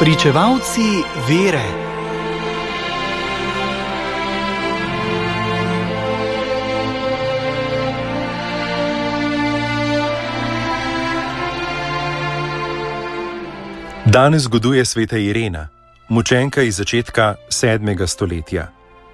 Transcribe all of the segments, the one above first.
Pričevalci vere. Danes zgoduje sveta Irena, mučenka iz začetka 7. stoletja.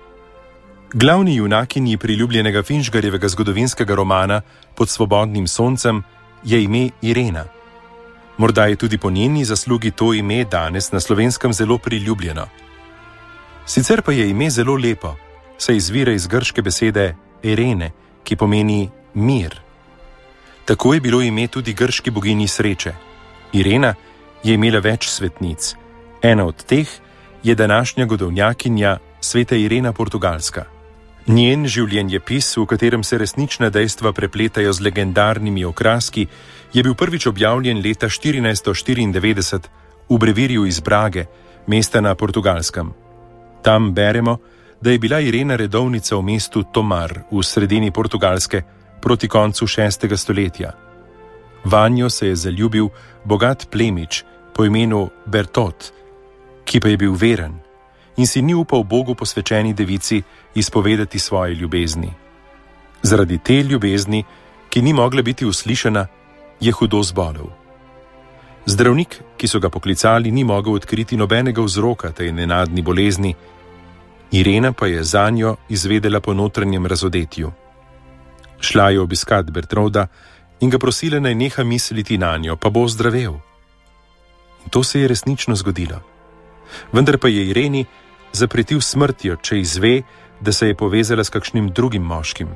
Glavni junakinji priljubljenega Finžgarjevega zgodovinskega romana Pod svobodnim soncem je ime Irena. Morda je tudi po njeni zaslugi to ime danes na Slovenskem zelo priljubljeno. Sicer pa je ime zelo lepo, saj izvira iz grške besede Irene, ki pomeni mir. Tako je bilo ime tudi grški boginji sreče. Irena je imela več svetnic. Ena od teh je današnja godovnjakinja sveta Irena Portugalska. Njen življenjepis, v katerem se resnična dejstva prepletajo z legendarnimi okraski, je bil prvič objavljen leta 1494 v brevirju iz Brage, mesta na Portugalskem. Tam beremo, da je bila Irena redovnica v mestu Tomar v sredini Portugalske proti koncu 6. stoletja. Vanjo se je zaljubil bogat plemič po imenu Bertot, ki pa je bil veren in si ni upal Bogu posvečeni devici izpovedati svoje ljubezni. Zaradi te ljubezni, ki ni mogla biti uslišana, je hudo zbolel. Zdravnik, ki so ga poklicali, ni mogel odkriti nobenega vzroka tej nenadni bolezni, Irena pa je zanjo izvedela po notranjem razodetju. Šla je obiskat Bertolda in ga prosila, naj neha misliti nanjo, pa bo zdravel. In to se je resnično zgodilo. Vendar pa je Ireni zapretil smrtjo, če izve, da se je povezala s kakšnim drugim moškim.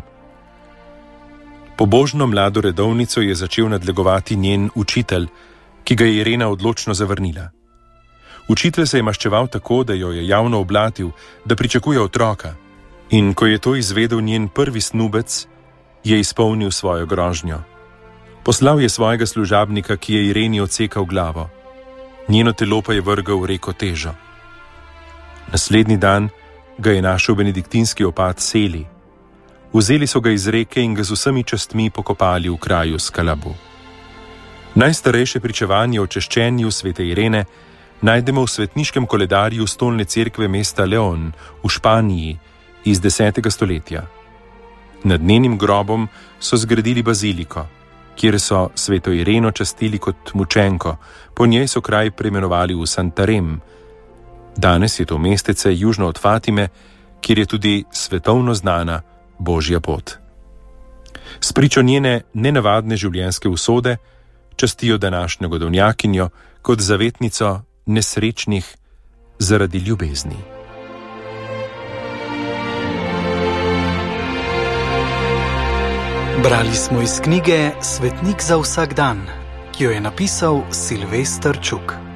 Pobožno mlado redovnico je začel nadlegovati njen učitelj, ki ga je Irena odločno zavrnila. Učitelj se je maščeval tako, da jo je javno oblatil, da pričakuje otroka, in ko je to izvedel njen prvi snubec, je izpolnil svojo grožnjo. Poslal je svojega služabnika, ki je Ireni odsekal glavo. Njeno telo pa je vrgel v reko Težo. Naslednji dan ga je našel benediktinski opat Seli. Vzeli so ga iz reke in ga z vsemi častmi pokopali v kraju Skalabu. Najstarejše pričevanje o češčenju svete Irene najdemo v svetniškem koledarju stolne cerkve mesta Leon v Španiji iz 10. stoletja. Nad njenim grobom so zgradili baziliko, kjer so sveto Ireno častili kot mučenko, po njej so kraj preimenovali v Santarem. Danes je to mestece južno od Fatime, kjer je tudi svetovno znana Božja pot. Spričo njene nenavadne življenjske usode častijo današnjo godovnjakinjo kot zavetnico nesrečnih zaradi ljubezni. Brali smo iz knjige Svetnik za vsak dan, ki jo je napisal Silvester Čuk.